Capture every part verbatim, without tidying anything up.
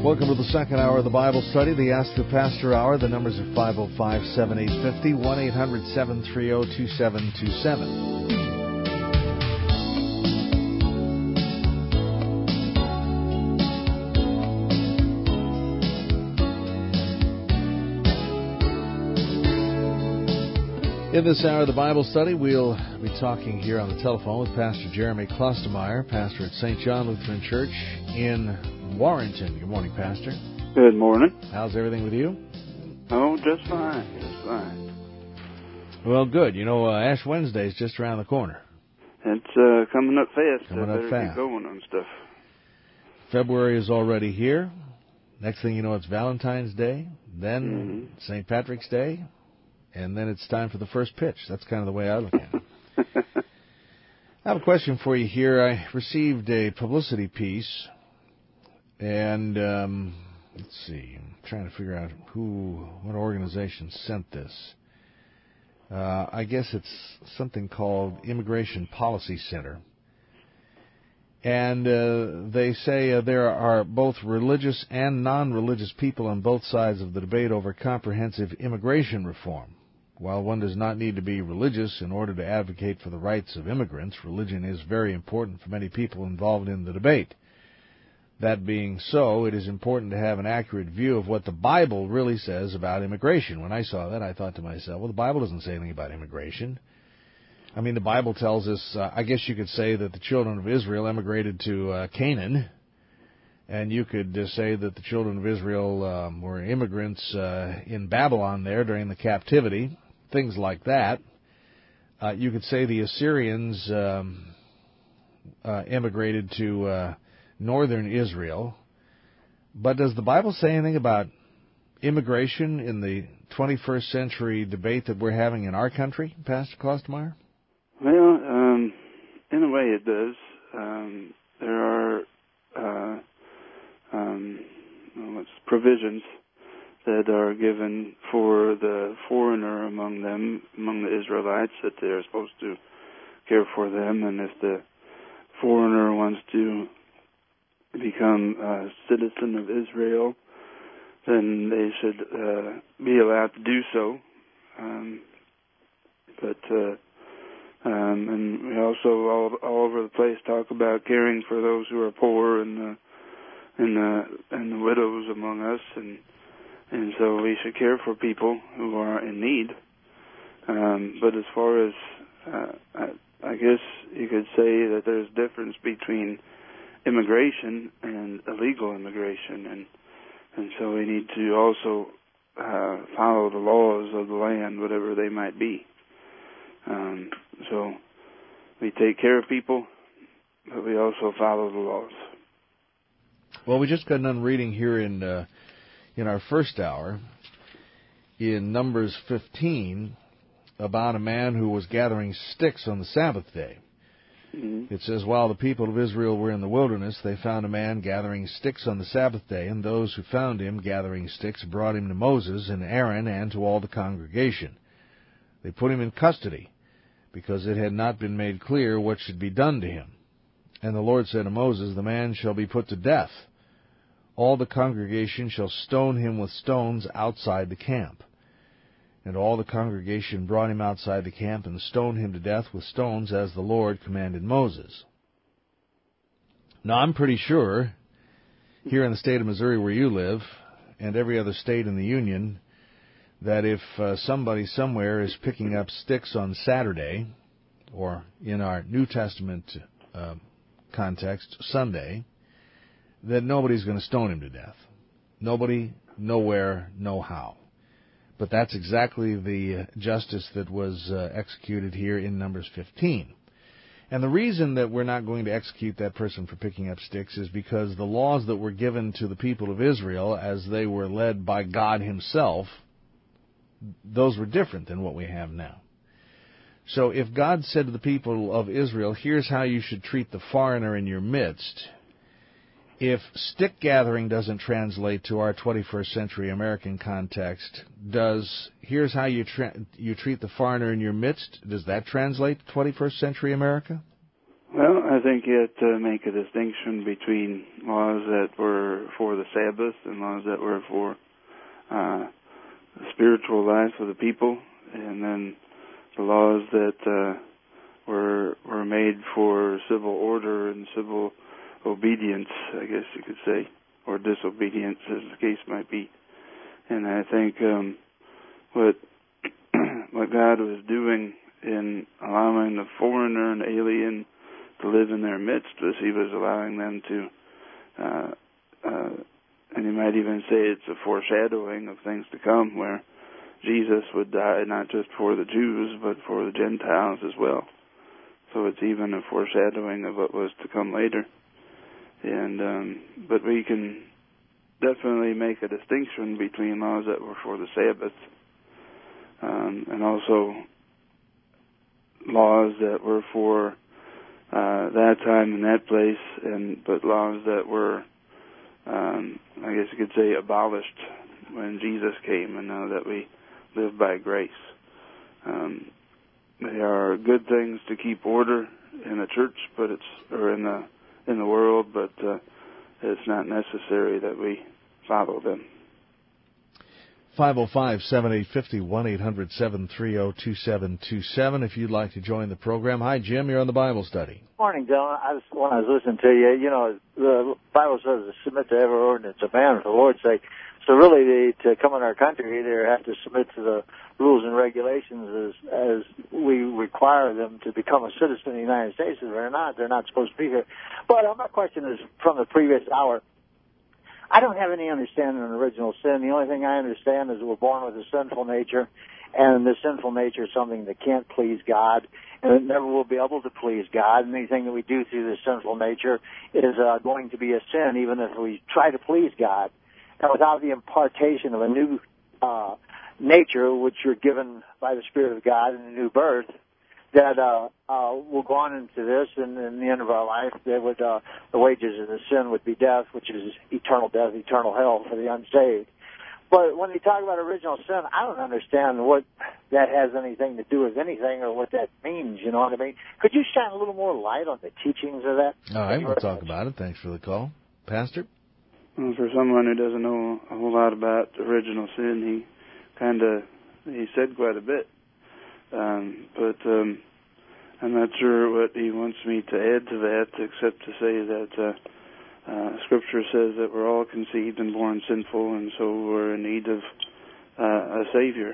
Welcome to the second hour of the Bible study, the Ask the Pastor Hour. The numbers are five oh five, seven eight five oh, one eight hundred, seven three oh, two seven two seven. In this hour of the Bible study, we'll be talking here on the telephone with Pastor Jeremy Klostermeyer, pastor at Saint John Lutheran Church in Warrenton. Good morning, Pastor. Good morning. How's everything with you? Oh, just fine, just fine. Well, good. You know, uh, Ash Wednesday is just around the corner. It's uh, coming up fast. Coming I up better fast. get going on stuff. February is already here. Next thing you know, it's Valentine's Day, then Mm-hmm. Saint Patrick's Day, and then it's time for the first pitch. That's kind of the way I look at it. I have a question for you here. I received a publicity piece, and um, let's see. I'm trying to figure out who, what organization sent this. Uh, I guess it's something called Immigration Policy Center. And uh, they say uh, there are both religious and non-religious people on both sides of the debate over comprehensive immigration reform. While one does not need to be religious in order to advocate for the rights of immigrants, religion is very important for many people involved in the debate. That being so, it is important to have an accurate view of what the Bible really says about immigration. When I saw that, I thought to myself, well, the Bible doesn't say anything about immigration. I mean, the Bible tells us, uh, I guess you could say that the children of Israel emigrated to uh, Canaan, and you could uh, say that the children of Israel um, were immigrants uh, in Babylon there during the captivity, things like that. Uh, you could say the Assyrians um, uh, emigrated to uh, northern Israel. But does the Bible say anything about immigration in the twenty-first century debate that we're having in our country, Pastor Klostermeyer? Well, um, in a way it does. Um, there are uh, um, well, it's provisions that are given for the foreigner among them, among the Israelites, that they're supposed to care for them, and if the foreigner wants to become a citizen of Israel, then they should uh, be allowed to do so. Um, but uh, um, and we also all, all over the place talk about caring for those who are poor and the and the and the widows among us, and and so we should care for people who are in need. Um, but as far as uh, I, I guess you could say that there's a difference between immigration and illegal immigration, and and so we need to also uh, follow the laws of the land, whatever they might be. Um, so we take care of people, but we also follow the laws. Well, we just got done reading here in uh, in our first hour in Numbers fifteen about a man who was gathering sticks on the Sabbath day. Mm-hmm. It says, while the people of Israel were in the wilderness, they found a man gathering sticks on the Sabbath day, and those who found him gathering sticks brought him to Moses and Aaron and to all the congregation. They put him in custody, because it had not been made clear what should be done to him. And the Lord said to Moses, the man shall be put to death. All the congregation shall stone him with stones outside the camp. And all the congregation brought him outside the camp and stoned him to death with stones as the Lord commanded Moses. Now, I'm pretty sure, here in the state of Missouri where you live, and every other state in the Union, that if uh, somebody somewhere is picking up sticks on Saturday, or in our New Testament uh, context, Sunday, that nobody's going to stone him to death. Nobody, nowhere, no how. But that's exactly the justice that was uh, executed here in Numbers fifteen. And the reason that we're not going to execute that person for picking up sticks is because the laws that were given to the people of Israel as they were led by God himself, those were different than what we have now. So if God said to the people of Israel, here's how you should treat the foreigner in your midst, if stick gathering doesn't translate to our twenty-first century American context, does here's how you tra- you treat the foreigner in your midst, does that translate to twenty-first century America? Well, I think you have to make a distinction between laws that were for the Sabbath and laws that were for uh, the spiritual life of the people, and then the laws that uh, were were made for civil order and civil obedience, I guess you could say, or disobedience, as the case might be. And I think um, what what God was doing in allowing the foreigner and alien to live in their midst was He was allowing them to, uh, uh, and you might even say it's a foreshadowing of things to come, where Jesus would die not just for the Jews but for the Gentiles as well. So it's even a foreshadowing of what was to come later. And um, but we can definitely make a distinction between laws that were for the Sabbath um, and also laws that were for uh, that time and that place, and but laws that were, um, I guess you could say, abolished when Jesus came, and now that we live by grace. Um, they are good things to keep order in the church, but it's or in the in the world, but uh, it's not necessary that we follow them. five oh five, seven eight five oh, one eight hundred, seven three zero, two seven two seven if you'd like to join the program. Hi, Jim. You're on the Bible study. Morning, Dylan. I was, when I was listening to you, you know, the Bible says to submit to every ordinance of man for the Lord's sake. So really, they, to come in our country, they have to submit to the rules and regulations as, as we require them to become a citizen of the United States. If they're not, they're not supposed to be here. But uh, my question is from the previous hour. I don't have any understanding of original sin. The only thing I understand is that we're born with a sinful nature, and the sinful nature is something that can't please God, and it never will be able to please God. And anything that we do through this sinful nature is uh, going to be a sin, even if we try to please God. And without the impartation of a new uh, nature, which you're given by the Spirit of God in a new birth, that uh, uh, we'll go on into this, and in the end of our life, they would, uh, the wages of the sin would be death, which is eternal death, eternal hell for the unsaved. But when they talk about original sin, I don't understand what that has anything to do with anything or what that means, you know what I mean? Could you shine a little more light on the teachings of that? All right, we'll talk about it. Thanks for the call. Pastor? Well, for someone who doesn't know a whole lot about original sin, he kind of, he said quite a bit. Um, but um, I'm not sure what he wants me to add to that, except to say that uh, uh, Scripture says that we're all conceived and born sinful, and so we're in need of uh, a Savior.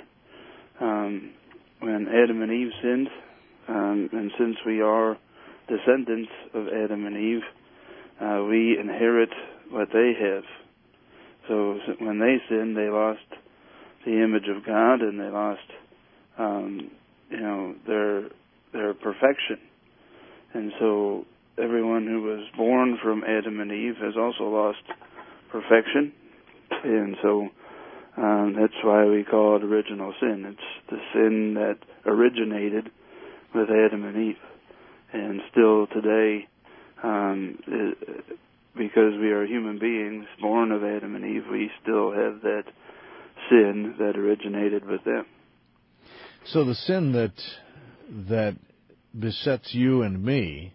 Um, when Adam and Eve sinned, um, and since we are descendants of Adam and Eve, uh, we inherit what they have. So when they sinned, they lost the image of God, and they lost Um, you know, their their perfection. And so everyone who was born from Adam and Eve has also lost perfection. And so um, that's why we call it original sin. It's the sin that originated with Adam and Eve. And still today, um, it, because we are human beings born of Adam and Eve, we still have that sin that originated with them. So the sin that that besets you and me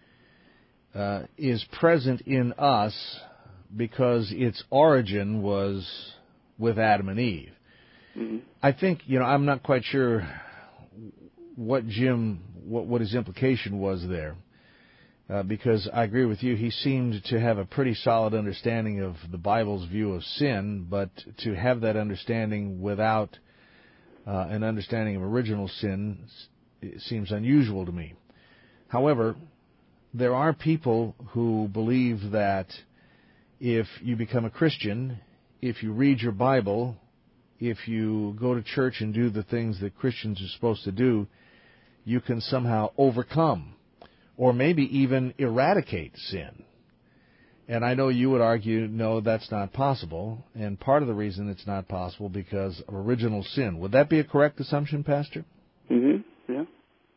uh, is present in us because its origin was with Adam and Eve. Mm-hmm. I think, you know, I'm not quite sure what Jim, what, what his implication was there, uh, because I agree with you. He seemed to have a pretty solid understanding of the Bible's view of sin, but to have that understanding without Uh, an understanding of original sin seems unusual to me. However, there are people who believe that if you become a Christian, if you read your Bible, if you go to church and do the things that Christians are supposed to do, you can somehow overcome or maybe even eradicate sin. And I know you would argue, no, that's not possible. And part of the reason it's not possible because of original sin. Would that be a correct assumption, Pastor? Mm-hmm. Yeah.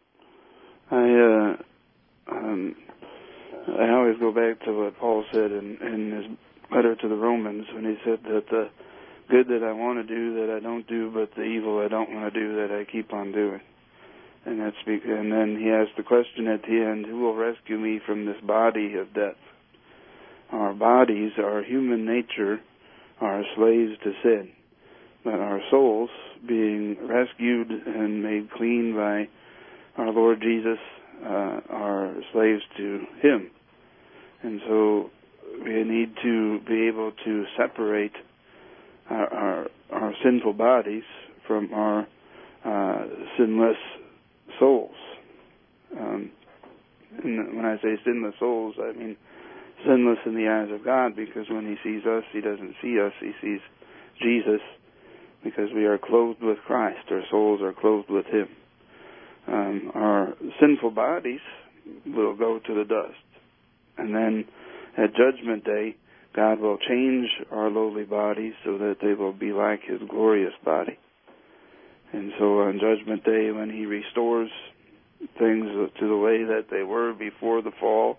I uh, um, I always go back to what Paul said in, in his letter to the Romans when he said that the good that I want to do that I don't do, but the evil I don't want to do that I keep on doing. And that's be- and then he asks the question at the end, who will rescue me from this body of death? Our bodies, our human nature, are slaves to sin. But our souls, being rescued and made clean by our Lord Jesus, uh, are slaves to Him. And so we need to be able to separate our, our, our sinful bodies from our uh, sinless souls. Um, and when I say sinless souls, I mean sinless in the eyes of God, because when He sees us, He doesn't see us, He sees Jesus, because we are clothed with Christ. Our souls are clothed with Him. Um, our sinful bodies will go to the dust. And then at Judgment Day, God will change our lowly bodies so that they will be like His glorious body. And so on Judgment Day, when He restores things to the way that they were before the fall,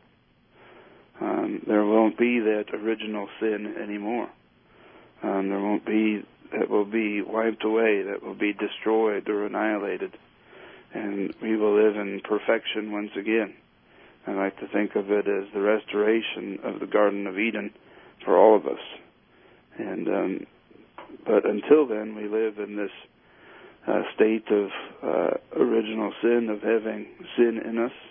um, there won't be that original sin anymore. Um, there won't be, that will be wiped away, that will be destroyed or annihilated. And we will live in perfection once again. I like to think of it as the restoration of the Garden of Eden for all of us. And um, but until then, we live in this uh, state of uh, original sin, of having sin in us.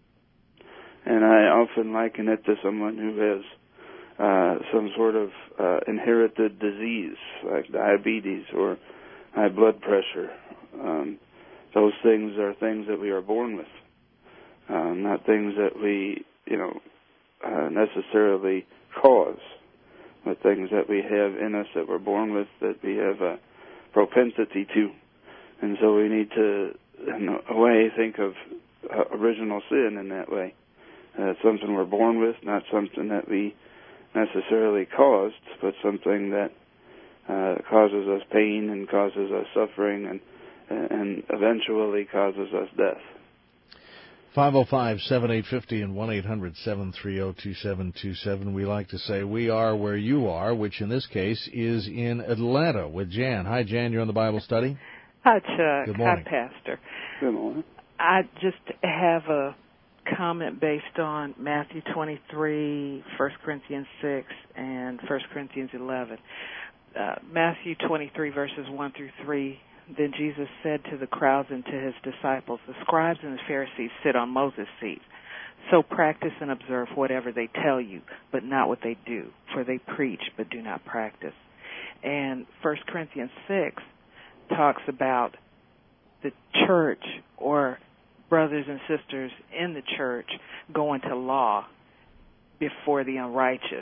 And I often liken it to someone who has uh, some sort of uh, inherited disease, like diabetes or high blood pressure. Um, those things are things that we are born with, uh, not things that we, you know, uh, necessarily cause, but things that we have in us that we're born with, that we have a propensity to. And so we need to, in a way, think of uh, original sin in that way. Uh, it's something we're born with, not something that we necessarily caused, but something that uh, causes us pain and causes us suffering and and eventually causes us death. five oh five, seven eight five oh and one eight hundred, seven three oh, two seven two seven. We like to say we are where you are, which in this case is in Atlanta with Jan. Hi, Jan. You're on the Bible study. Hi, Chuck. Good morning. Hi, Pastor. Good morning. I just have a comment based on Matthew twenty-three, First Corinthians six, and First Corinthians eleven. Uh, Matthew twenty-three, verses one through three, then Jesus said to the crowds and to His disciples, the scribes and the Pharisees sit on Moses' seat. So practice and observe whatever they tell you, but not what they do, for they preach but do not practice. And First Corinthians six talks about the church, or brothers and sisters in the church, going to law before the unrighteous.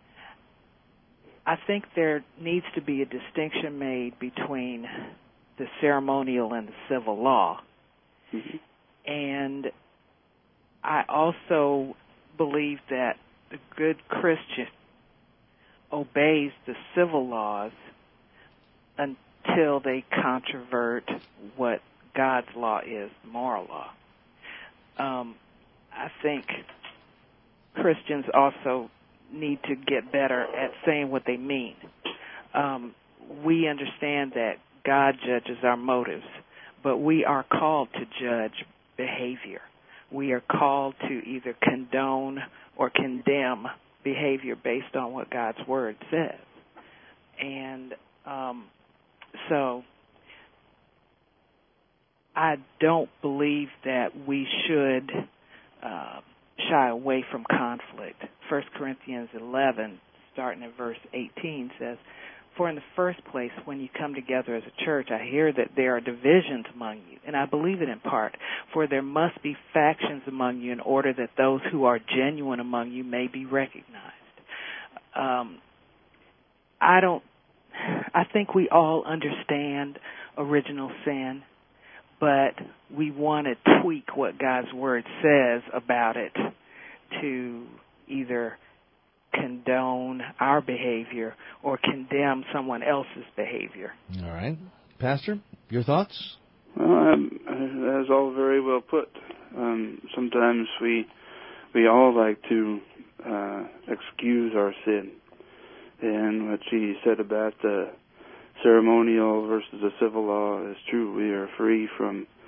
I think there needs to be a distinction made between the ceremonial and the civil law. Mm-hmm. And I also believe that the good Christian obeys the civil laws until they controvert what God's law is, the moral law. Um, I think Christians also need to get better at saying what they mean. Um, we understand that God judges our motives, but we are called to judge behavior. We are called to either condone or condemn behavior based on what God's Word says. And um, so I don't believe that we should uh, shy away from conflict. First Corinthians eleven, starting at verse eighteen, says, for in the first place, when you come together as a church, I hear that there are divisions among you, and I believe it in part, for there must be factions among you in order that those who are genuine among you may be recognized. Um, I don't, I think we all understand original sin, but we want to tweak what God's Word says about it to either condone our behavior or condemn someone else's behavior. All right. Pastor, your thoughts? Well, um, that's all very well put. Um, sometimes we we all like to uh, excuse our sin. And what she said about the ceremonial versus the civil law is true. We are free from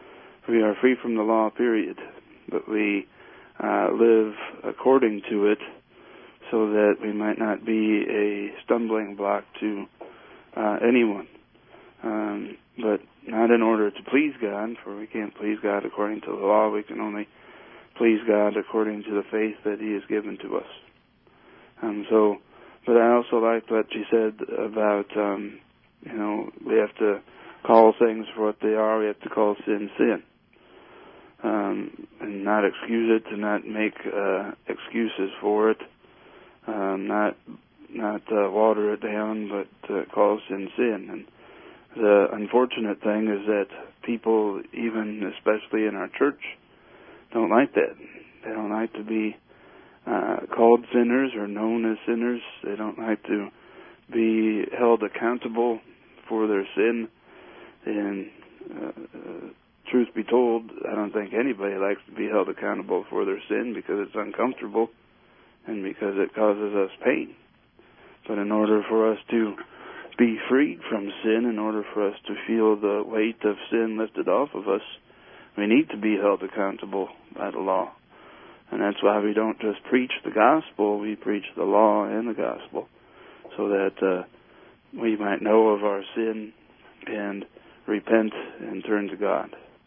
we are free from the law, period. But we uh, live according to it so that we might not be a stumbling block to uh, anyone. Um, but not in order to please God, for we can't please God according to the law. We can only please God according to the faith that He has given to us. Um, so, but I also liked what she said about, um, you know, we have to call things for what they are. We have to call sin, sin. Um, and not excuse it, to not make uh, excuses for it, um, not not uh, water it down, but uh, call sin, sin. And the unfortunate thing is that people, even especially in our church, don't like that. They don't like to be uh, called sinners or known as sinners. They don't like to be held accountable for their sin. And uh, uh, truth be told, I don't think anybody likes to be held accountable for their sin because it's uncomfortable and because it causes us pain. But in order for us to be freed from sin, in order for us to feel the weight of sin lifted off of us, we need to be held accountable by the law. And that's why we don't just preach the gospel, we preach the law and the gospel, so that uh, we might know of our sin and repent and turn to God.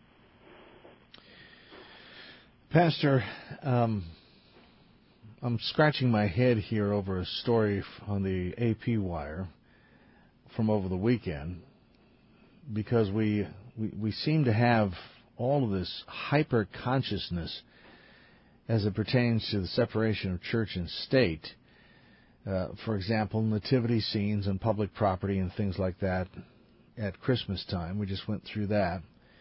Pastor, um, I'm scratching my head here over a story on the A P wire from over the weekend, because we, we, we seem to have all of this hyper-consciousness as it pertains to the separation of church and state. Uh, for example, nativity scenes on public property and things like that at Christmas time. We just went through that.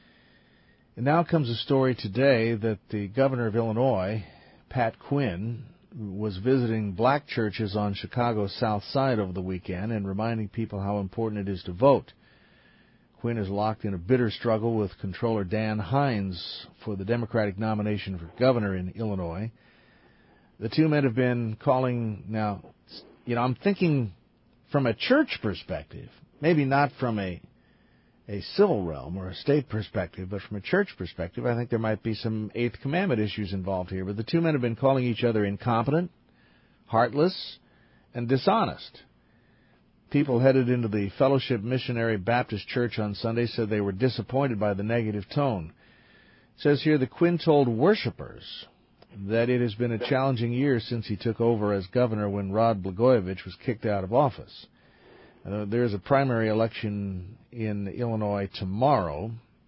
And now comes a story today that the governor of Illinois, Pat Quinn, was visiting black churches on Chicago's South Side over the weekend and reminding people how important it is to vote. Quinn is locked in a bitter struggle with Comptroller Dan Hines for the Democratic nomination for governor in Illinois. The two men have been calling now, you know, I'm thinking from a church perspective, maybe not from a a civil realm or a state perspective, but from a church perspective, I think there might be some Eighth Commandment issues involved here. But the two men have been calling each other incompetent, heartless, and dishonest. People headed into the Fellowship Missionary Baptist Church on Sunday said they were disappointed by the negative tone. It says here the Quinn told worshipers that it has been a challenging year since he took over as governor when Rod Blagojevich was kicked out of office. Uh, there's a primary election in Illinois tomorrow,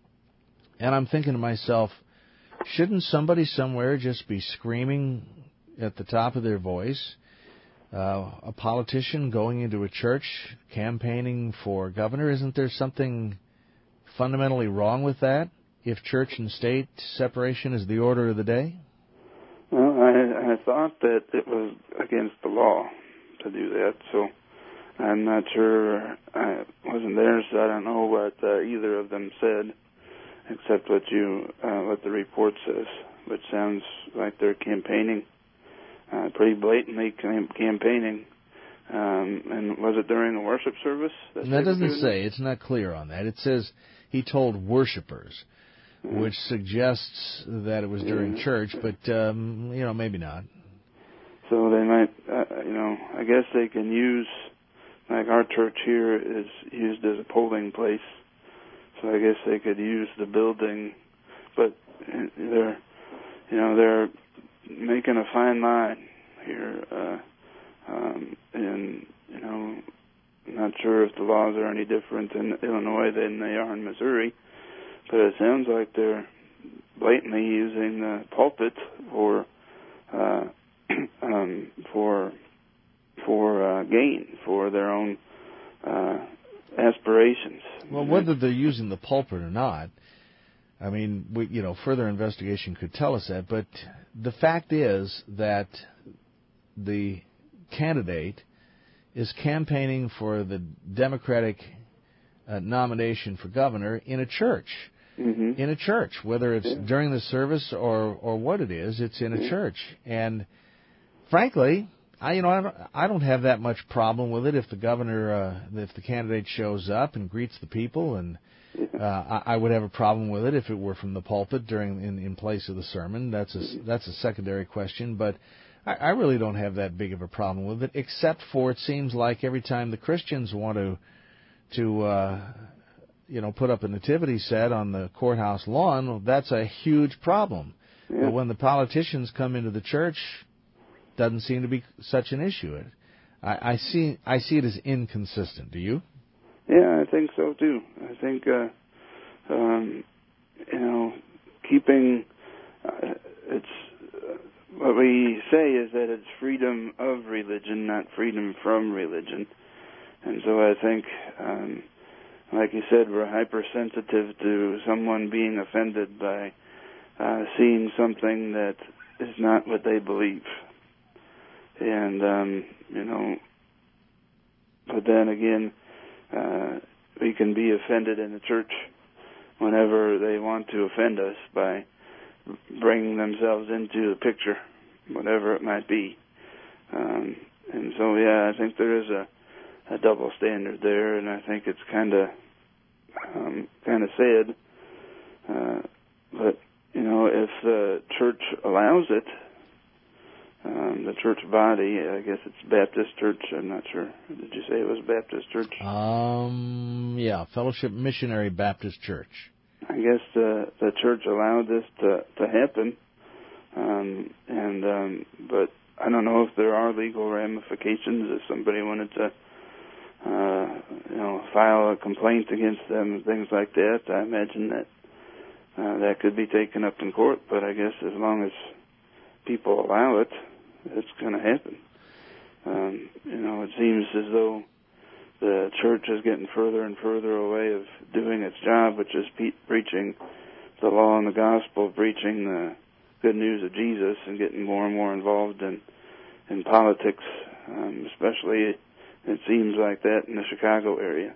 and I'm thinking to myself, shouldn't somebody somewhere just be screaming at the top of their voice? Uh, a politician going into a church campaigning for governor, isn't there something fundamentally wrong with that, if church and state separation is the order of the day? Well, I, I thought that it was against the law to do that, so I'm not sure. I wasn't there, so I don't know what uh, either of them said, except what you, uh, what the report says, which sounds like they're campaigning, uh, pretty blatantly cam- campaigning. Um, and was it during a worship service? That, that doesn't say. It's not clear on that. It says he told worshipers, mm-hmm. which suggests that it was during yeah. church, but um, you know, maybe not. So they might, uh, you know, I guess they can use. Like our church here is used as a polling place, so I guess they could use the building, but they're, you know, they're making a fine line here, uh, um, and you know, I'm not sure if the laws are any different in Illinois than they are in Missouri, but it sounds like they're blatantly using the pulpit for, uh, um, for. for uh, gain, for their own uh, aspirations. Well, whether they're using the pulpit or not, I mean, we, you know, further investigation could tell us that, but the fact is that the candidate is campaigning for the Democratic uh, nomination for governor in a church. Mm-hmm. In a church, whether it's yeah. during the service or, or what it is, it's in a yeah. church. And frankly, I, you know, I don't, I don't have that much problem with it if the governor, uh, if the candidate shows up and greets the people and Uh, I, I would have a problem with it if it were from the pulpit during in, in place of the sermon. That's a that's a secondary question, but I, I really don't have that big of a problem with it. Except for it seems like every time the Christians want to to uh, you know put up a nativity set on the courthouse lawn, well, that's a huge problem. Yeah. But when the politicians come into the church, doesn't seem to be such an issue. It, I, I see I see it as inconsistent. Do you? Yeah, I think so too. I think, uh, um, you know, keeping uh, it's uh, what we say is that it's freedom of religion, not freedom from religion. And so I think, um, like you said, we're hypersensitive to someone being offended by uh, seeing something that is not what they believe. And um, you know, but then again. Uh, we can be offended in the church whenever they want to offend us by bringing themselves into the picture, whatever it might be. Um, and so, yeah, I think there is a, a double standard there, and I think it's kind of um, kind of sad. Uh, but, you know, if the church allows it, Um, the church body, I guess it's Baptist Church. I'm not sure. Did you say it was Baptist Church? Um, yeah, Fellowship Missionary Baptist Church. I guess the the church allowed this to to happen, um, and um, but I don't know if there are legal ramifications if somebody wanted to, uh, you know, file a complaint against them and things like that. I imagine that uh, that could be taken up in court. But I guess as long as people allow it, it's going to happen. Um, you know, it seems as though the church is getting further and further away of doing its job, which is pe- preaching the law and the gospel, preaching the good news of Jesus, and getting more and more involved in, in politics, um, especially it seems like that in the Chicago area.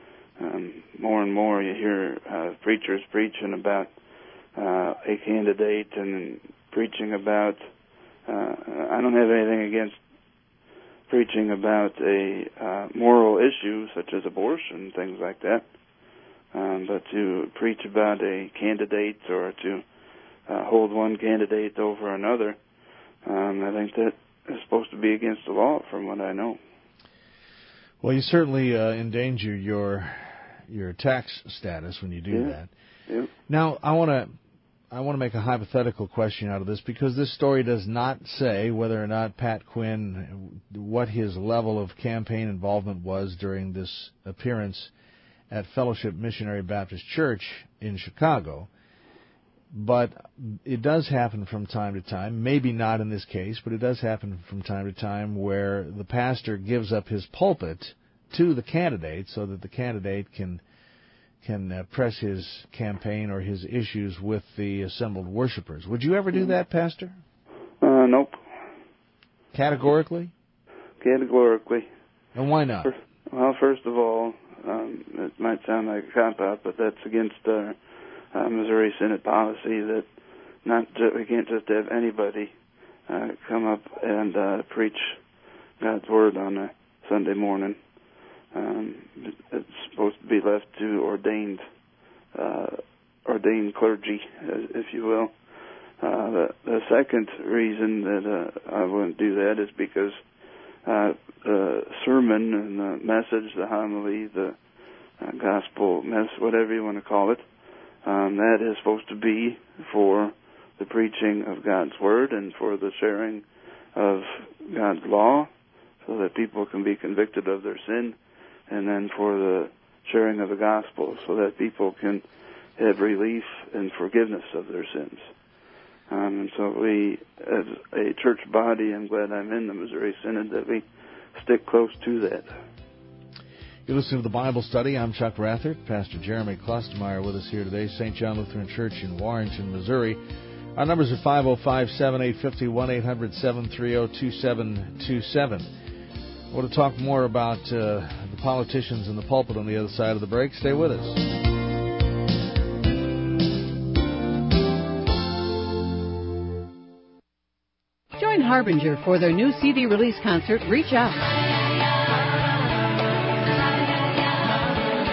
Um, more and more you hear uh, preachers preaching about uh, a candidate and preaching about, uh, I don't have anything against preaching about a uh, moral issue such as abortion, things like that, um, but to preach about a candidate or to uh, hold one candidate over another, um, I think that is supposed to be against the law from what I know. Well, you certainly uh, endanger your your tax status when you do yeah. that. Yeah. Now, I want to I want to make a hypothetical question out of this because this story does not say whether or not Pat Quinn, what his level of campaign involvement was during this appearance at Fellowship Missionary Baptist Church in Chicago. But it does happen from time to time, maybe not in this case, but it does happen from time to time where the pastor gives up his pulpit to the candidate so that the candidate can can uh, press his campaign or his issues with the assembled worshipers. Would you ever do that, Pastor? Uh, nope. Categorically? Categorically. And why not? First, well, first of all, um, it might sound like a cop-out, but that's against our uh, Missouri Synod policy that not just, we can't just have anybody uh, come up and uh, preach God's Word on a Sunday morning. Um, it's supposed to be left to ordained uh, ordained clergy, if you will. Uh, the, the second reason that uh, I wouldn't do that is because uh, the sermon and the message, the homily, the uh, gospel mess, whatever you want to call it, um, that is supposed to be for the preaching of God's Word and for the sharing of God's law so that people can be convicted of their sin, and then for the sharing of the gospel so that people can have relief and forgiveness of their sins. Um, and so we, as a church body, I'm glad I'm in the Missouri Synod, that we stick close to that. You listen to the Bible Study. I'm Chuck Rathert. Pastor Jeremy Klostermeyer with us here today, Saint John Lutheran Church in Warrenton, Missouri. Our numbers are five oh five, seven eight five oh, one eight hundred, seven three oh, two seven two seven. I want to talk more about uh, the politicians in the pulpit on the other side of the break. Stay with us. Join Harbinger for their new C D release concert, Reach Out.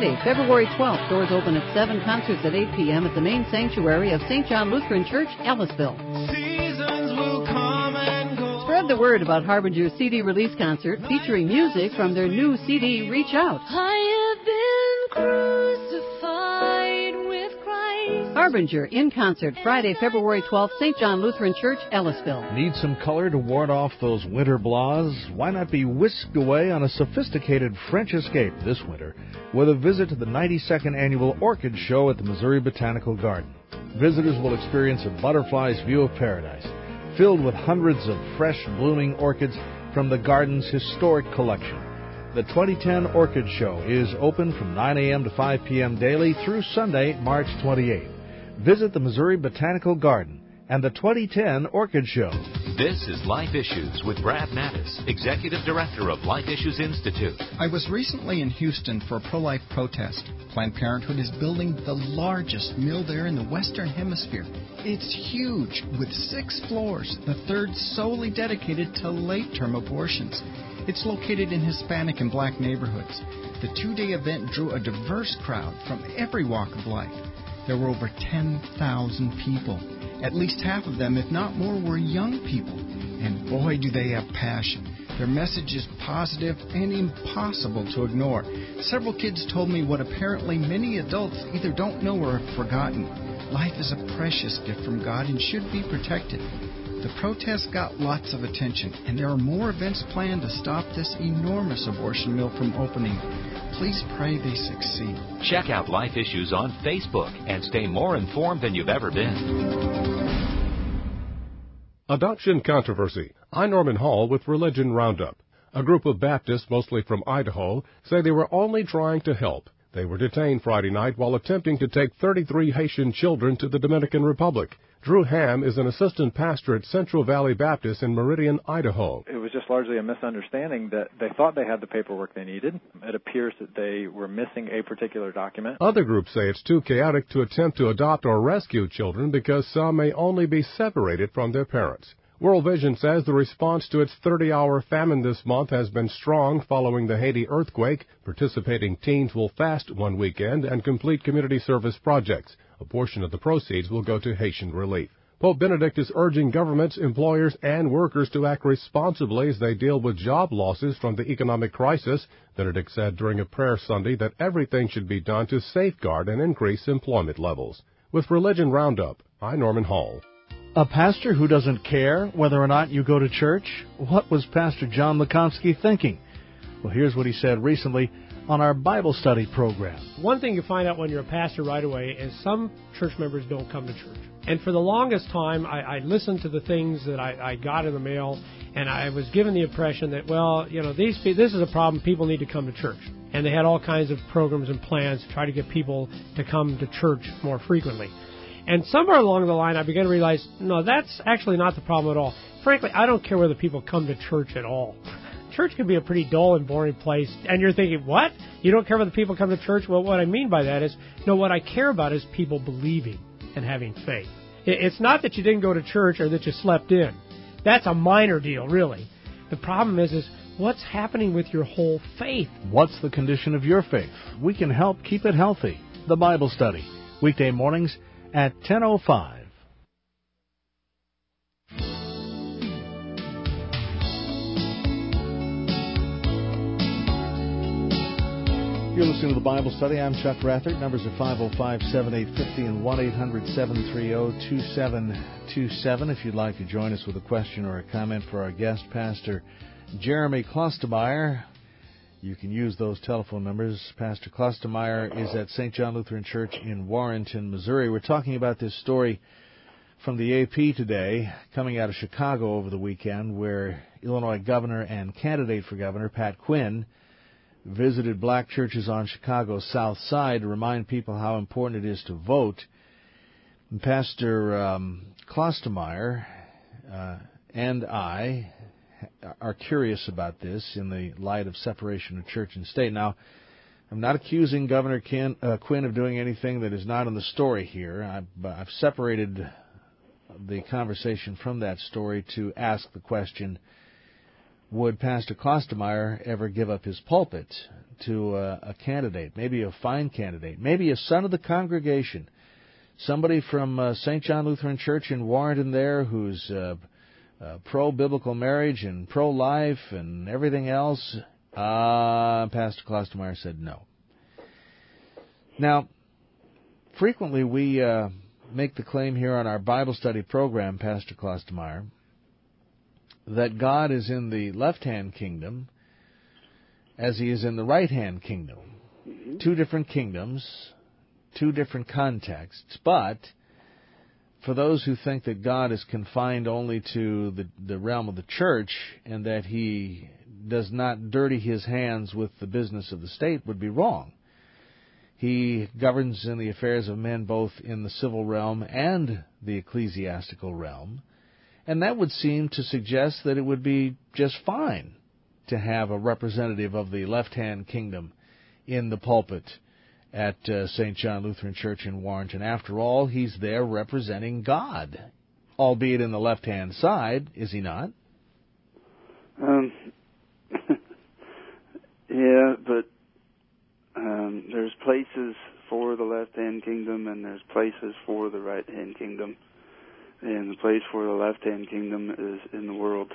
Friday, February twelfth. Doors open at seven, concerts at eight p.m. at the main sanctuary of Saint John Lutheran Church, Ellisville. Seasons will come and go. Spread the word about Harbinger's C D release concert featuring music from their new C D, Reach Out. I have been crucified with Christ. Harbinger in concert Friday, February twelfth, Saint John Lutheran Church, Ellisville. Need some color to ward off those winter blahs? Why not be whisked away on a sophisticated French escape this winter with a visit to the ninety-second Annual Orchid Show at the Missouri Botanical Garden? Visitors will experience a butterfly's view of paradise, filled with hundreds of fresh blooming orchids from the garden's historic collection. The twenty ten Orchid Show is open from nine a.m. to five p.m. daily through Sunday, March twenty-eighth. Visit the Missouri Botanical Garden and the twenty ten Orchid Show. This is Life Issues with Brad Mattis, Executive Director of Life Issues Institute. I was recently in Houston for a pro-life protest. Planned Parenthood is building the largest mill there in the Western Hemisphere. It's huge, with six floors, the third solely dedicated to late-term abortions. It's located in Hispanic and black neighborhoods. The two-day event drew a diverse crowd from every walk of life. There were over ten thousand people. At least half of them, if not more, were young people. And boy, do they have passion. Their message is positive and impossible to ignore. Several kids told me what apparently many adults either don't know or have forgotten. Life is a precious gift from God and should be protected. The protest got lots of attention, and there are more events planned to stop this enormous abortion mill from opening. Please pray they succeed. Check out Life Issues on Facebook and stay more informed than you've ever been. Adoption controversy. I'm Norman Hall with Religion Roundup. A group of Baptists, mostly from Idaho, say they were only trying to help. They were detained Friday night while attempting to take thirty-three Haitian children to the Dominican Republic. Drew Ham is an assistant pastor at Central Valley Baptist in Meridian, Idaho. It was just largely a misunderstanding that they thought they had the paperwork they needed. It appears that they were missing a particular document. Other groups say it's too chaotic to attempt to adopt or rescue children because some may only be separated from their parents. World Vision says the response to its thirty-hour famine this month has been strong following the Haiti earthquake. Participating teens will fast one weekend and complete community service projects. A portion of the proceeds will go to Haitian relief. Pope Benedict is urging governments, employers, and workers to act responsibly as they deal with job losses from the economic crisis. Benedict said during a prayer Sunday that everything should be done to safeguard and increase employment levels. With Religion Roundup, I'm Norman Hall. A pastor who doesn't care whether or not you go to church? What was Pastor John Lukomsky thinking? Well, here's what he said recently on our Bible study program. One thing you find out when you're a pastor right away is some church members don't come to church. And for the longest time, I, I listened to the things that I, I got in the mail, and I was given the impression that, well, you know, these this is a problem. People need to come to church. And they had all kinds of programs and plans to try to get people to come to church more frequently. And somewhere along the line, I began to realize, no, that's actually not the problem at all. Frankly, I don't care whether people come to church at all. Church can be a pretty dull and boring place. And you're thinking, what? You don't care whether people come to church? Well, what I mean by that is, no, what I care about is people believing and having faith. It's not that you didn't go to church or that you slept in. That's a minor deal, really. The problem is, is what's happening with your whole faith? What's the condition of your faith? We can help keep it healthy. The Bible Study, weekday mornings at ten oh five. You're listening to the Bible Study. I'm Chuck Rathert. Numbers are five oh five, seven eight five oh and one eight hundred, seven three oh, two seven two seven if you'd like to join us with a question or a comment for our guest, Pastor Jeremy Klostermeyer. You can use those telephone numbers. Pastor Klostermeyer is at Saint John Lutheran Church in Warrenton, Missouri. We're talking about this story from the A P today, coming out of Chicago over the weekend, where Illinois Governor and candidate for governor Pat Quinn visited black churches on Chicago's South Side to remind people how important it is to vote. And Pastor um, Klostermeyer uh, and I are curious about this in the light of separation of church and state. Now, I'm not accusing Governor Ken, uh, Quinn of doing anything that is not in the story here. I've, I've separated the conversation from that story to ask the question, would Pastor Klostermeyer ever give up his pulpit to a, a candidate, maybe a fine candidate, maybe a son of the congregation, somebody from uh, Saint John Lutheran Church in Warrenton there who's uh, uh, pro-biblical marriage and pro-life and everything else? Uh, Pastor Klostermeyer said no. Now, frequently we uh, make the claim here on our Bible study program, Pastor Klostermeyer, that God is in the left-hand kingdom as he is in the right-hand kingdom. Mm-hmm. Two different kingdoms, two different contexts, but for those who think that God is confined only to the, the realm of the church and that he does not dirty his hands with the business of the state would be wrong. He governs in the affairs of men both in the civil realm and the ecclesiastical realm. And that would seem to suggest that it would be just fine to have a representative of the left-hand kingdom in the pulpit at uh, Saint John Lutheran Church in Warrenton. After all, he's there representing God, albeit in the left-hand side, is he not? Um, yeah, but um, there's places for the left-hand kingdom and there's places for the right-hand kingdom. And the place for the left-hand kingdom is in the world,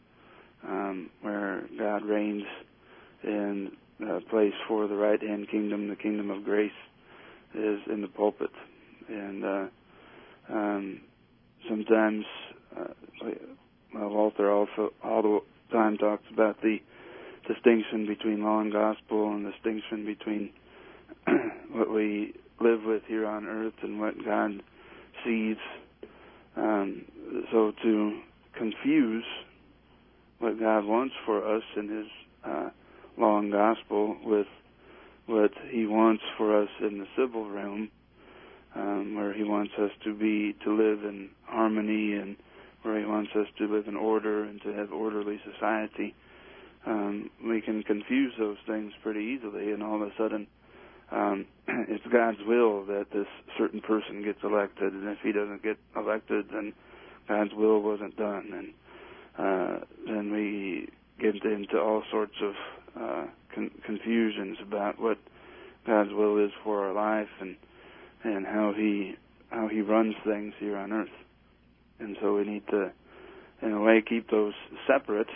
um, where God reigns, and the place for the right-hand kingdom, the kingdom of grace, is in the pulpit. And uh, um, sometimes uh, well, Walter also all the time talks about the distinction between law and gospel and the distinction between what we live with here on earth and what God sees. Um, so to confuse what God wants for us in his uh, law and gospel with what he wants for us in the civil realm, um, where he wants us to be, to live in harmony and where he wants us to live in order and to have orderly society, um, we can confuse those things pretty easily, and all of a sudden Um, it's God's will that this certain person gets elected, and if he doesn't get elected, then God's will wasn't done, and uh, then we get into all sorts of uh, con- confusions about what God's will is for our life and and how he how he runs things here on earth, and so we need to, in a way, keep those separate.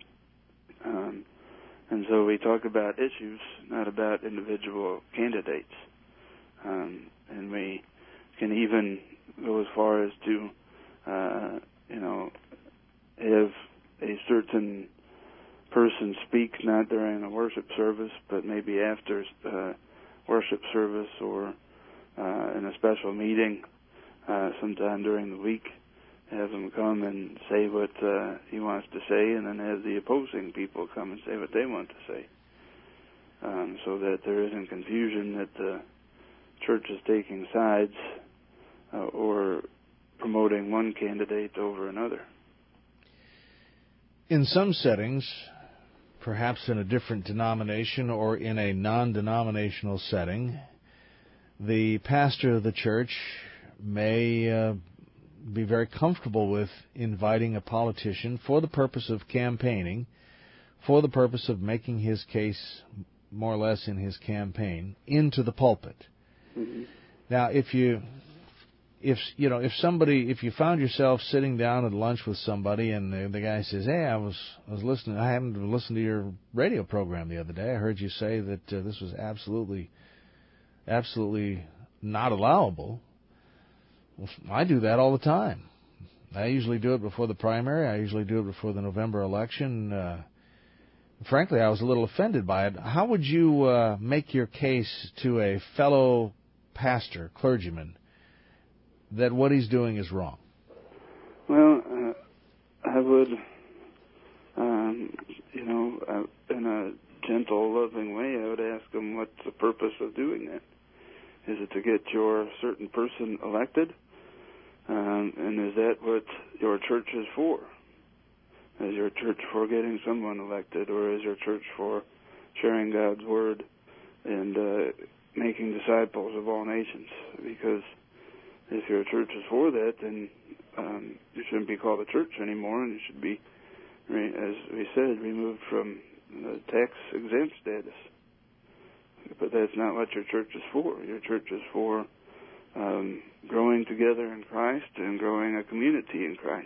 Um, And so we talk about issues, not about individual candidates. Um, and we can even go as far as to, uh, you know, have a certain person speak not during a worship service, but maybe after uh, worship service or uh, in a special meeting uh, sometime during the week. Have him come and say what uh, he wants to say, and then have the opposing people come and say what they want to say, um, so that there isn't confusion that the church is taking sides uh, or promoting one candidate over another. In some settings, perhaps in a different denomination or in a non-denominational setting, the pastor of the church may uh, be very comfortable with inviting a politician for the purpose of campaigning, for the purpose of making his case more or less in his campaign, into the pulpit. Mm-hmm. Now, if you, if you know, if somebody, if you found yourself sitting down at lunch with somebody, and the, the guy says, "Hey, I was, I was listening. I happened to listen to your radio program the other day. I heard you say that uh, this was absolutely, absolutely not allowable." Well, I do that all the time. I usually do it before the primary. I usually do it before the November election. Uh, frankly, I was a little offended by it. How would you uh, make your case to a fellow pastor, clergyman, that what he's doing is wrong? Well, uh, I would, um, you know, uh, in a gentle, loving way, I would ask him what's the purpose of doing that. Is it to get your certain person elected? Um, and is that what your church is for? Is your church for getting someone elected, or is your church for sharing God's word and uh, making disciples of all nations? Because if your church is for that, then um, you shouldn't be called a church anymore, and you should be as we said, removed from the tax-exempt status. But that's not what your church is for. Your church is for um, growing together in Christ and growing a community in Christ,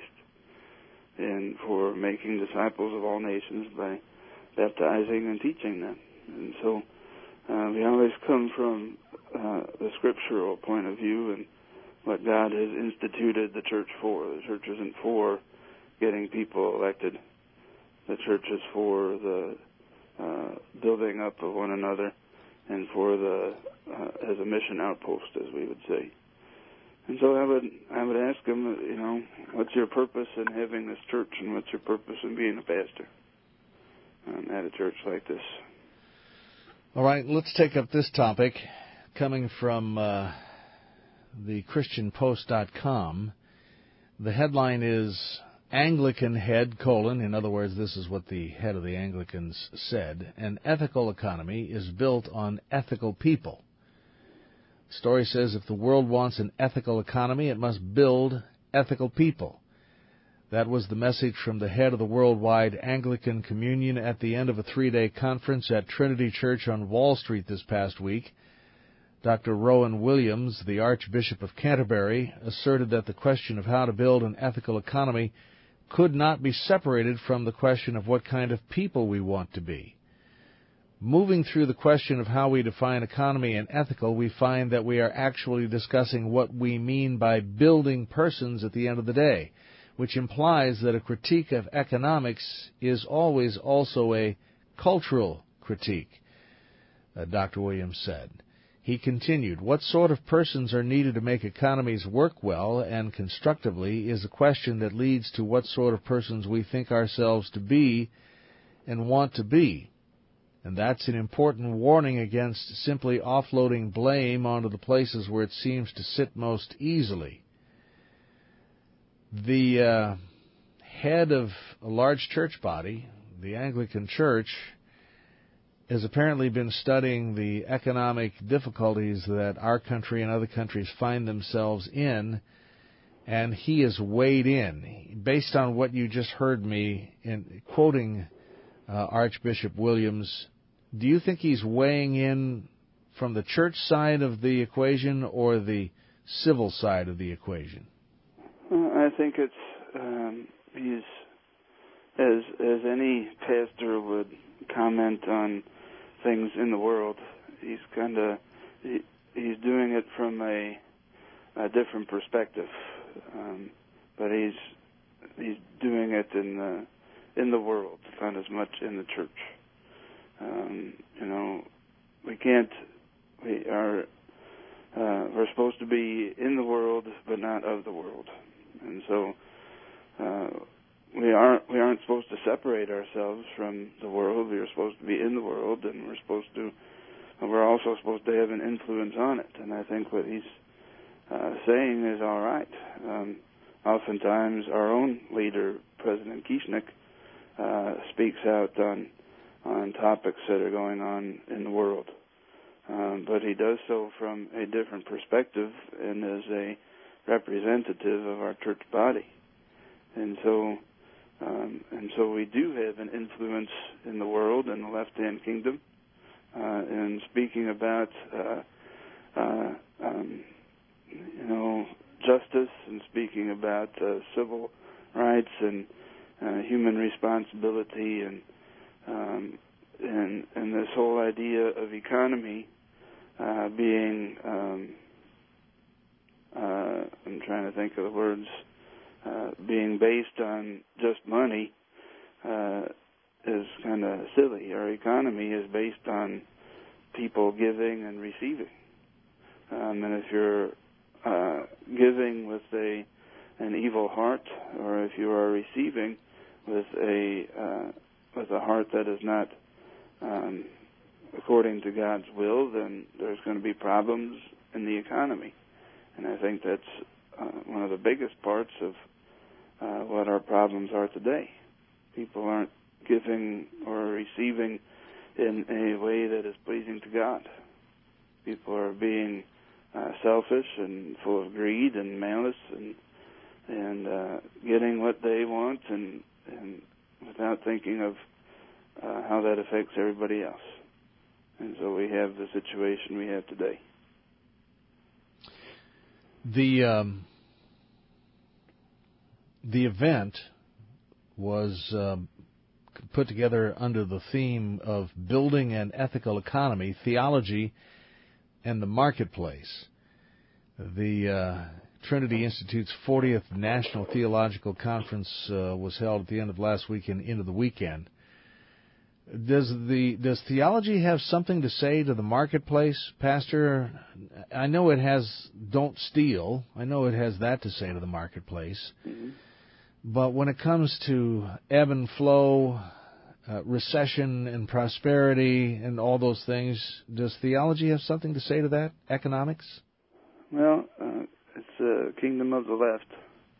and for making disciples of all nations by baptizing and teaching them. And so uh, we always come from uh, the scriptural point of view and what God has instituted the church for. The church isn't for getting people elected. The church is for the uh, building up of one another and for the uh, as a mission outpost, as we would say. And so I would I would ask him, you know, what's your purpose in having this church, and what's your purpose in being a pastor um, at a church like this? All right, let's take up this topic coming from uh, the Christian Post dot com. The headline is Anglican head, colon, in other words, this is what the head of the Anglicans said, an ethical economy is built on ethical people. The story says if the world wants an ethical economy, it must build ethical people. That was the message from the head of the Worldwide Anglican Communion at the end of a three-day conference at Trinity Church on Wall Street this past week. Doctor Rowan Williams, the Archbishop of Canterbury, asserted that the question of how to build an ethical economy could not be separated from the question of what kind of people we want to be. Moving through the question of how we define economy and ethical, we find that we are actually discussing what we mean by building persons at the end of the day, which implies that a critique of economics is always also a cultural critique, uh, Doctor Williams said. He continued, what sort of persons are needed to make economies work well and constructively is a question that leads to what sort of persons we think ourselves to be and want to be. And that's an important warning against simply offloading blame onto the places where it seems to sit most easily. The uh, head of a large church body, the Anglican Church, has apparently been studying the economic difficulties that our country and other countries find themselves in, and he has weighed in. Based on what you just heard me in quoting uh, Archbishop Williams, do you think he's weighing in from the church side of the equation or the civil side of the equation? Well, I think it's um, he's as as any pastor would comment on things in the world. He's kind of he, he's doing it from a, a different perspective, um, but he's he's doing it in the in the world, not as much in the church. Um, you know, we can't. We are. Uh, we're supposed to be in the world, but not of the world, and so uh, we aren't. We aren't supposed to separate ourselves from the world. We are supposed to be in the world, and we're supposed to. We're also supposed to have an influence on it. And I think what he's uh, saying is all right. Um, oftentimes, our own leader, President Kieschnick, uh, speaks out on. on topics that are going on in the world. Um, but he does so from a different perspective and as a representative of our church body. And so um, and so we do have an influence in the world, in the left-hand kingdom, uh, in speaking about, uh, uh, um, you know, justice and speaking about uh, civil rights and uh, human responsibility and Um, and, and this whole idea of economy uh, being, um, uh, I'm trying to think of the words, uh, being based on just money uh, is kind of silly. Our economy is based on people giving and receiving. Um, and if you're uh, giving with a an evil heart, or if you are receiving with a uh, with a heart that is not um, according to God's will, then there's going to be problems in the economy. And I think that's uh, one of the biggest parts of uh, what our problems are today. People aren't giving or receiving in a way that is pleasing to God. People are being uh, selfish and full of greed and malice and and uh, getting what they want and, and with without thinking of uh, how that affects everybody else. And so we have the situation we have today. The um, the event was um, put together under the theme of building an ethical economy, theology, and the marketplace. The uh, Trinity Institute's fortieth National Theological Conference uh, was held at the end of last week and into the weekend. Does the does theology have something to say to the marketplace, Pastor? I know it has don't steal. I know it has that to say to the marketplace. Mm-hmm. But when it comes to ebb and flow, uh, recession and prosperity and all those things, does theology have something to say to that? Economics? Well, uh, it's a kingdom of the left.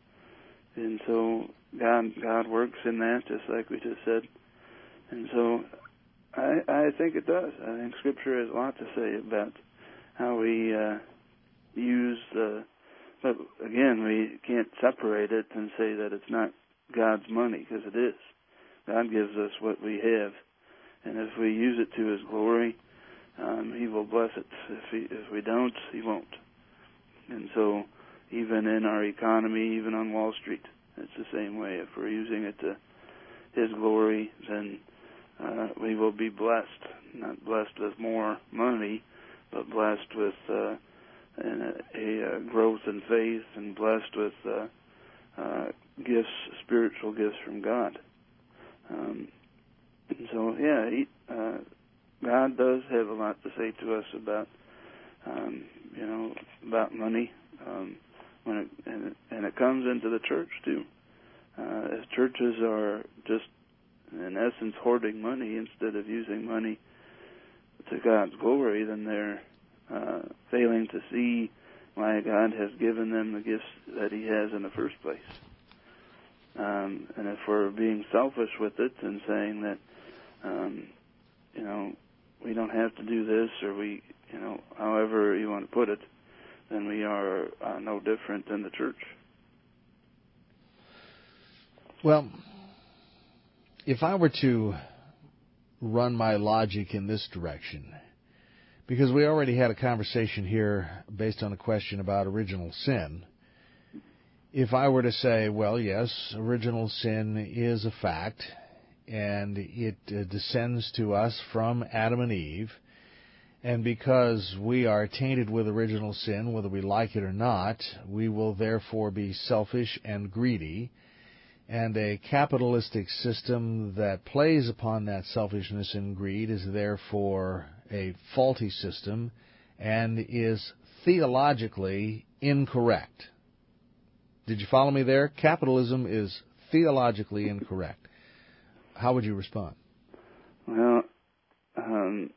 And so God, God works in that, just like we just said. And so I, I think it does. I think Scripture has a lot to say about how we uh, use the... But again, we can't separate it and say that it's not God's money, because it is. God gives us what we have. And if we use it to His glory, um, He will bless it. If, he, if we don't, He won't. And so even in our economy, even on Wall Street, it's the same way. If we're using it to His glory, then uh, we will be blessed. Not blessed with more money, but blessed with uh, an, a, a growth in faith, and blessed with uh, uh, gifts, spiritual gifts from God. Um, and so, yeah, he, uh, God does have a lot to say to us about, um, you know, about money, um, when it, and, it, and it comes into the church too. Uh, if churches are just, in essence, hoarding money instead of using money to God's glory, then they're uh, failing to see why God has given them the gifts that He has in the first place. Um, and if we're being selfish with it and saying that, um, you know, we don't have to do this, or we, you know, however you want to put it, then we are uh, no different than the church. Well, if I were to run my logic in this direction, because we already had a conversation here based on a question about original sin, if I were to say, well, yes, original sin is a fact, and it uh, descends to us from Adam and Eve, and because we are tainted with original sin, whether we like it or not, we will therefore be selfish and greedy, and a capitalistic system that plays upon that selfishness and greed is therefore a faulty system and is theologically incorrect. Did you follow me there? Capitalism is theologically incorrect. How would you respond? Well, um,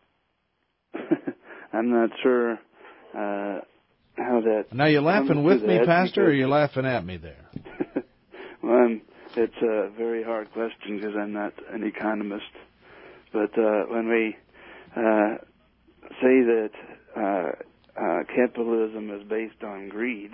I'm not sure uh, how that... Now, you laughing with me, Pastor, or are you laughing at me there? Well, I'm, it's a very hard question because I'm not an economist. But uh, when we uh, say that uh, uh, capitalism is based on greed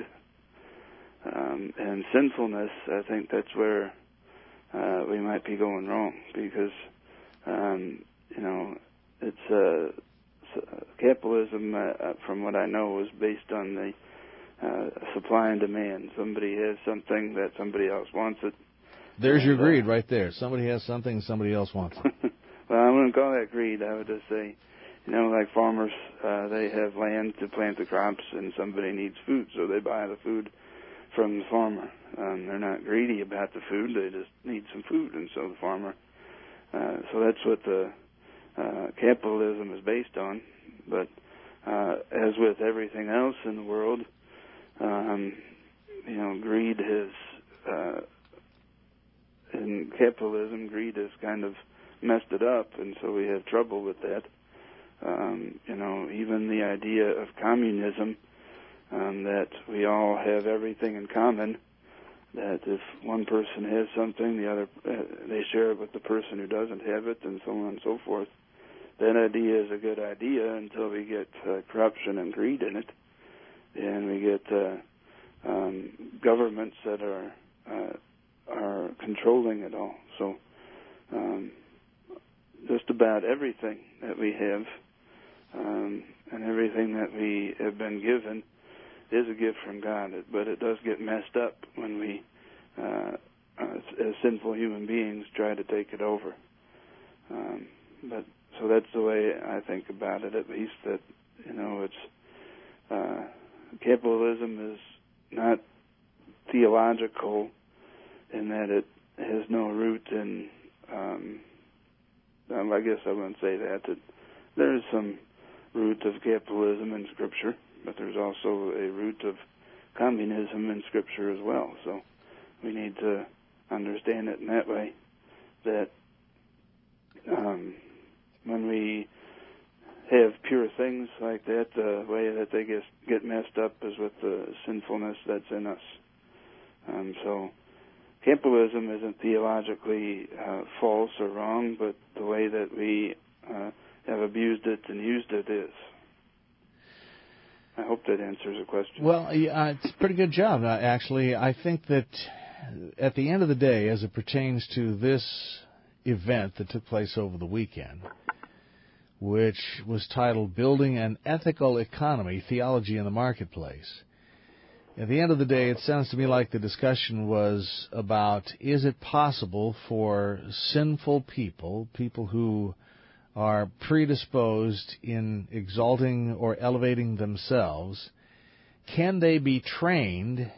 um, and sinfulness, I think that's where uh, we might be going wrong, because, um, you know, it's uh, capitalism, uh, from what I know, is based on the uh, supply and demand. Somebody has something that somebody else wants it. There's and, your greed uh, right there. Somebody has something, somebody else wants it. Well, I wouldn't call that greed. I would just say, you know, like farmers, uh, they have land to plant the crops, and somebody needs food, so they buy the food from the farmer. Um, they're not greedy about the food. They just need some food, and so the farmer. Uh, so that's what the uh, capitalism is based on. But uh, as with everything else in the world, um, you know, greed has, uh, in capitalism, greed has kind of messed it up, and so we have trouble with that. Um, you know, even the idea of communism, um, that we all have everything in common, that if one person has something, the other, uh, they share it with the person who doesn't have it, and so on and so forth. That idea is a good idea until we get uh, corruption and greed in it, and we get uh, um, governments that are uh, are controlling it all. So um, just about everything that we have um, and everything that we have been given is a gift from God, but it does get messed up when we, uh, as, as sinful human beings, try to take it over. Um, but so that's the way I think about it, at least, that, you know, it's uh, capitalism is not theological in that it has no root in, um, I guess I wouldn't say that, that there is some root of capitalism in Scripture, but there's also a root of communism in Scripture as well. So we need to understand it in that way, that um, when we have pure things like that, the way that they get, get messed up is with the sinfulness that's in us. Um, so capitalism isn't theologically uh, false or wrong, but the way that we uh, have abused it and used it is. I hope that answers the question. Well, yeah, it's a pretty good job, uh, actually. I think that at the end of the day, as it pertains to this event that took place over the weekend, which was titled Building an Ethical Economy, Theology in the Marketplace, at the end of the day, it sounds to me like the discussion was about, is it possible for sinful people, people who are predisposed in exalting or elevating themselves, can they be trained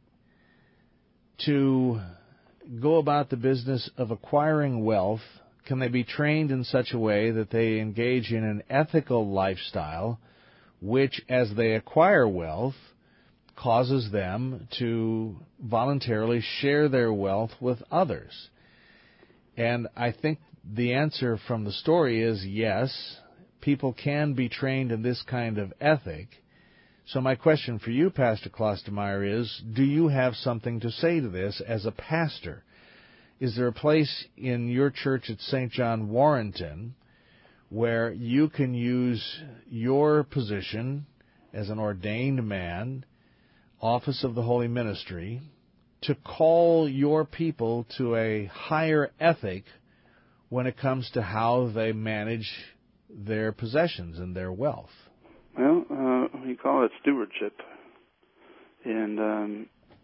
to go about the business of acquiring wealth? Can they be trained in such a way that they engage in an ethical lifestyle, which, as they acquire wealth, causes them to voluntarily share their wealth with others? And I think the answer from the story is yes, people can be trained in this kind of ethic. So my question for you, Pastor Klostermeyer, is, do you have something to say to this as a pastor? Is there a place in your church at Saint John Warrenton where you can use your position as an ordained man, office of the Holy Ministry, to call your people to a higher ethic when it comes to how they manage their possessions and their wealth? Well, uh, we call it stewardship. And um,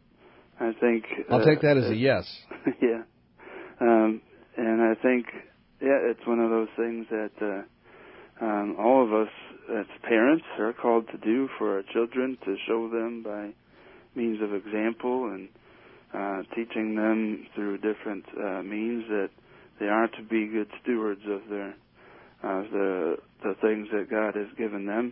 I think... I'll uh, take that as a yes. Yeah. Um, and I think, yeah, it's one of those things that uh, um, all of us as parents are called to do for our children, to show them by means of example and uh, teaching them through different uh, means that they are to be good stewards of their uh, the the things that God has given them.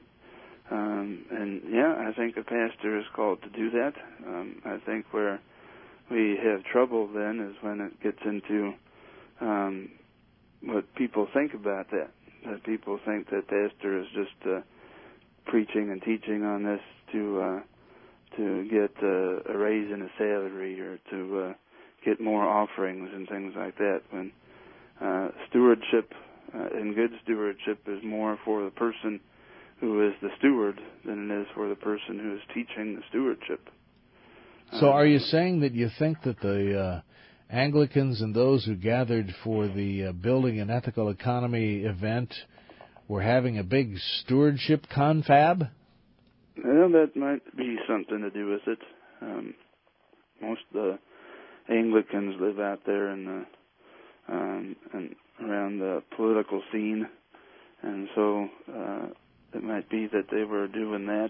Um, and yeah, I think a pastor is called to do that. Um, I think where we have trouble then is when it gets into um, what people think about that. That people think that pastor is just uh, preaching and teaching on this to uh, to get uh, a raise in a salary or to uh, get more offerings and things like that. When uh, stewardship uh, and good stewardship is more for the person who is the steward than it is for the person who is teaching the stewardship. So are you saying that you think that the uh, Anglicans and those who gathered for the uh, Building an Ethical Economy event were having a big stewardship confab? Well, that might be something to do with it. Um, most of the Anglicans live out there in the um, and around the political scene, and so uh, it might be that they were doing that.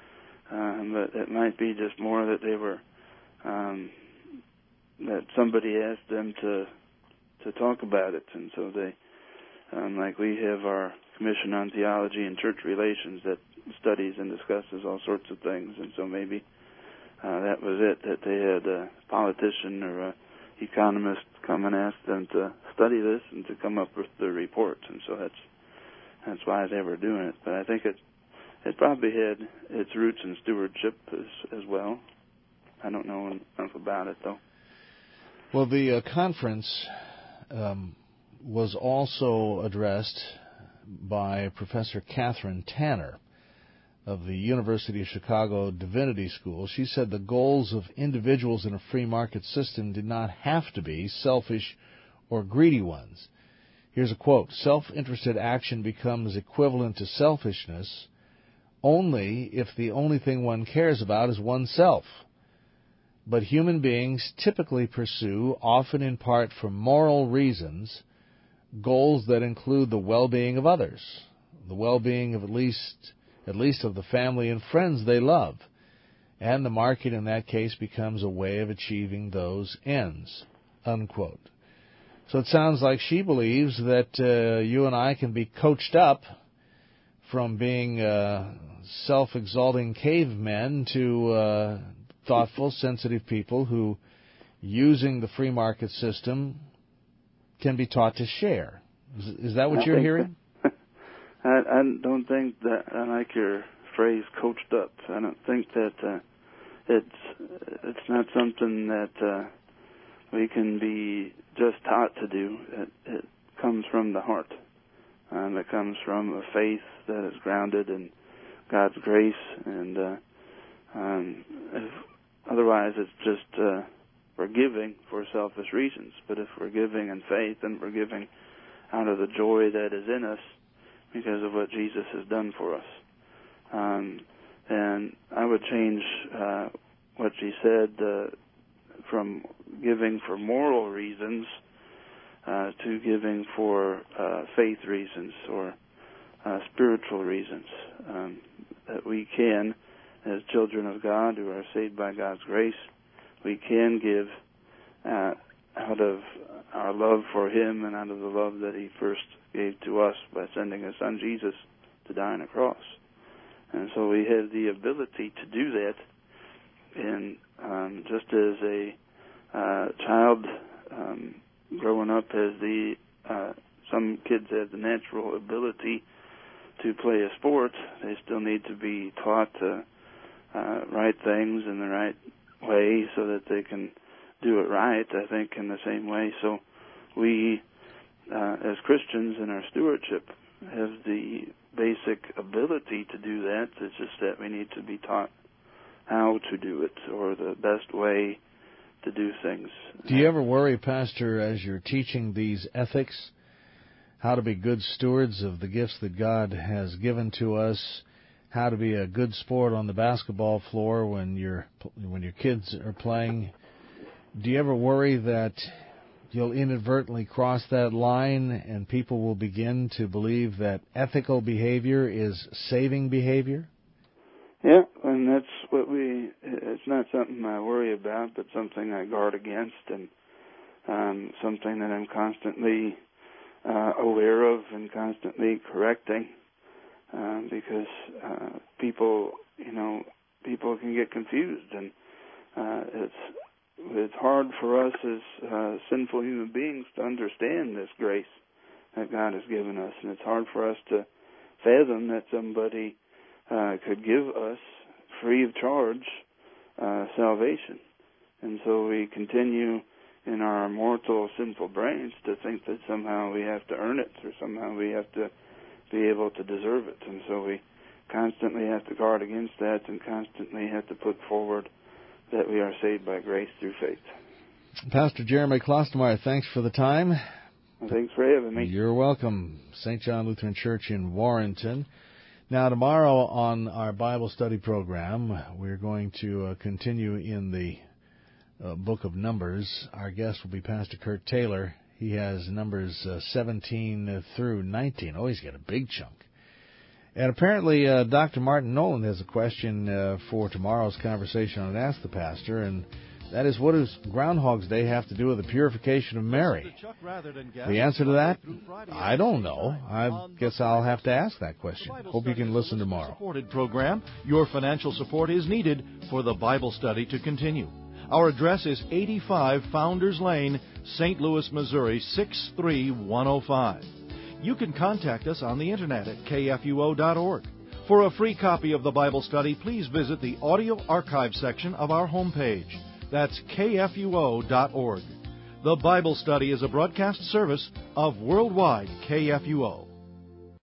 Um, but it might be just more that they were um, that somebody asked them to to talk about it, and so they, um, like we have our Commission on Theology and Church Relations that studies and discusses all sorts of things, and so maybe uh, that was it, that they had a politician or a economist come and ask them to study this and to come up with the report, and so that's that's why they were doing it. But I think it it probably had its roots in stewardship as as well. I don't know enough about it, though. Well, the uh, conference um, was also addressed by Professor Catherine Tanner of the University of Chicago Divinity School. She said the goals of individuals in a free market system did not have to be selfish or greedy ones. Here's a quote: "Self-interested action becomes equivalent to selfishness only if the only thing one cares about is oneself. But human beings typically pursue, often in part for moral reasons, goals that include the well-being of others, the well-being of at least at least of the family and friends they love, and the market in that case becomes a way of achieving those ends." Unquote. So it sounds like she believes that uh, you and I can be coached up from being uh, self-exalting cavemen to uh, thoughtful, sensitive people who, using the free market system, can be taught to share. Is, is that what I you're hearing? That, I, I don't think that, I like your phrase, coached up. I don't think that uh, it's it's not something that uh, we can be just taught to do. It, it comes from the heart. Um, it comes from a faith that is grounded in God's grace, and uh, um, if, otherwise it's just uh, we're giving for selfish reasons. But if we're giving in faith, then we're giving out of the joy that is in us because of what Jesus has done for us. Um, and I would change uh, what she said uh, from giving for moral reasons uh, to giving for uh, faith reasons or uh, spiritual reasons. Um, that we can, as children of God who are saved by God's grace, we can give uh, out of our love for Him and out of the love that He first gave to us by sending His Son Jesus to die on a cross. And so we have the ability to do that. And um, just as a uh, child um, growing up has the, uh, some kids have the natural ability to play a sport, they still need to be taught to uh, right things in the right way so that they can do it right, I think, in the same way. So we, uh, as Christians in our stewardship, have the basic ability to do that. It's just that we need to be taught how to do it or the best way to do things. Do you ever worry, Pastor, as you're teaching these ethics, how to be good stewards of the gifts that God has given to us, how to be a good sport on the basketball floor when your when your kids are playing? Do you ever worry that you'll inadvertently cross that line and people will begin to believe that ethical behavior is saving behavior? Yeah, and that's what we, it's not something I worry about, but something I guard against, and um, something that I'm constantly uh, aware of and constantly correcting, uh, because uh, people, you know, people can get confused, and uh, it's it's hard for us as uh, sinful human beings to understand this grace that God has given us, and it's hard for us to fathom that somebody uh, could give us free of charge uh, salvation. And so we continue in our mortal sinful brains to think that somehow we have to earn it or somehow we have to be able to deserve it. And so we constantly have to guard against that and constantly have to put forward that we are saved by grace through faith. Pastor Jeremy Klostermeyer, thanks for the time. Well, thanks for having me. You're welcome. Saint John Lutheran Church in Warrenton. Now, tomorrow on our Bible study program, we're going to uh, continue in the uh, book of Numbers. Our guest will be Pastor Kurt Taylor. He has Numbers uh, seventeen through nineteen. Oh, he's got a big chunk. And apparently, uh, Doctor Martin Nolan has a question uh, for tomorrow's conversation on Ask the Pastor, and that is, what does Groundhog's Day have to do with the purification of Mary? The answer to that, I don't know. I guess I'll have to ask that question. Hope you can listen tomorrow. Supported program. Your financial support is needed for the Bible study to continue. Our address is eighty-five Founders Lane, Saint Louis, Missouri, six three one oh five. You can contact us on the internet at K F U O dot org. For a free copy of the Bible study, please visit the audio archive section of our homepage. That's K F U O dot org. The Bible study is a broadcast service of Worldwide K F U O.